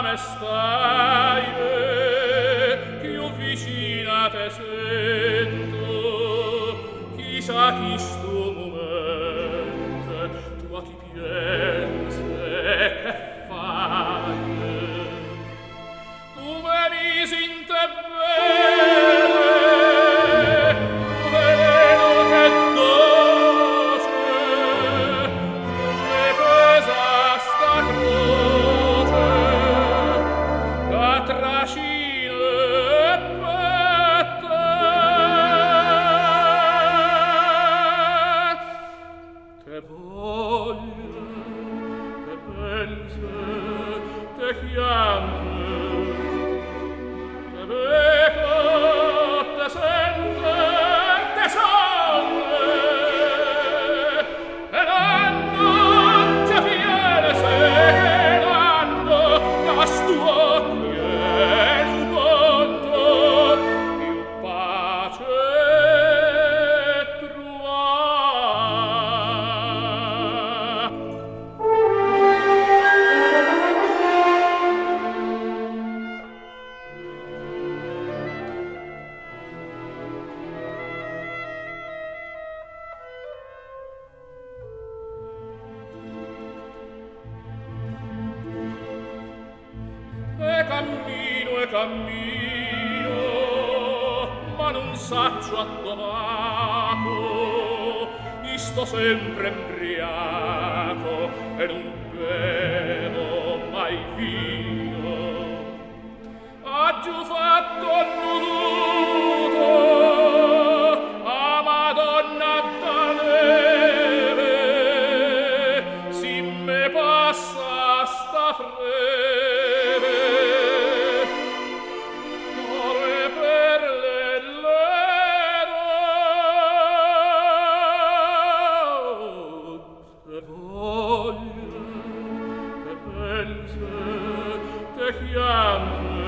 me stai, più vicina te sento, chissà chi sto momento, tu a chi pensi che fai. Tu me misi in te bene, tu veleno che doce, come pesa sta croce, che trascina per te. Te voglio, te penso, te chiamo, te vedo, te sento, te sono, e l'anno già viene sereno, che sto pieno mondo, più pace trovare. E cammino, ma non saccio a domaco, mi sto sempre embriaco e non bevo mai vino. Ha giù fatto nudo a Madonna da neve, si me passa sta freve, ore per le lero, te voglio, te penso, te chiamo,